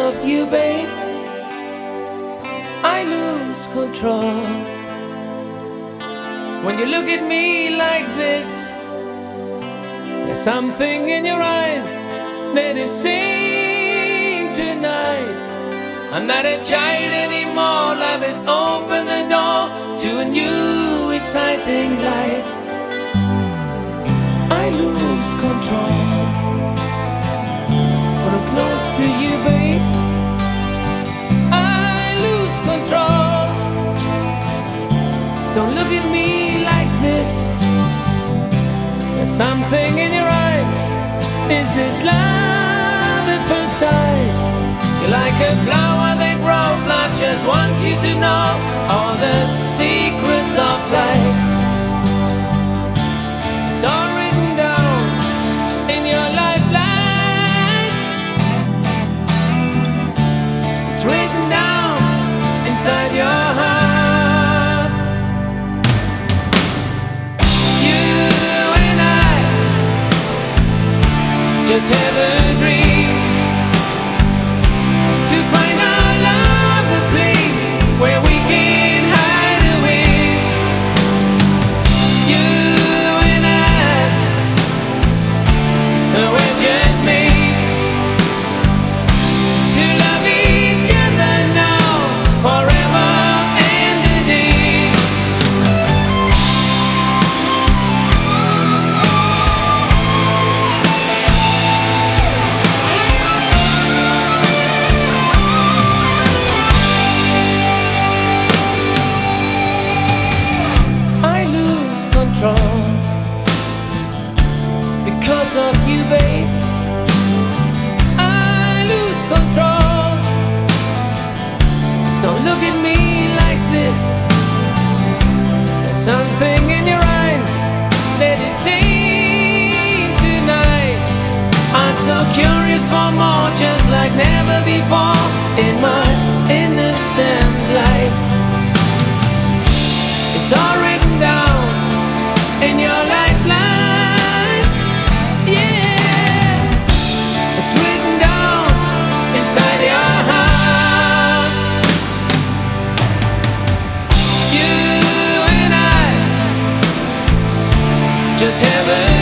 of you, babe, I lose control. When you look at me like this, there's something in your eyes that is saying tonight, I'm not a child anymore. Love has opened the door to a new exciting life. I lose control when I'm close to you, babe. I lose control. Don't look at me like this. There's something in your eyes. Is this love at first sight? You're like a flower that grows. Love just wants you to know all the secrets of life. It's all written down in your lifeline. It's written down inside your heart. You and I just have a dream to find our love, a place where we can hide away. You and I, we're just made to love each other now, forever and a day. I lose control because of you, babe. I lose control. Don't look at me like this. There's something in your eyes that is saying tonight, I'm so curious for more, just like never before in my innocent life. It's all written down in your lifelines. Yeah, it's written down inside your heart. You and I just have a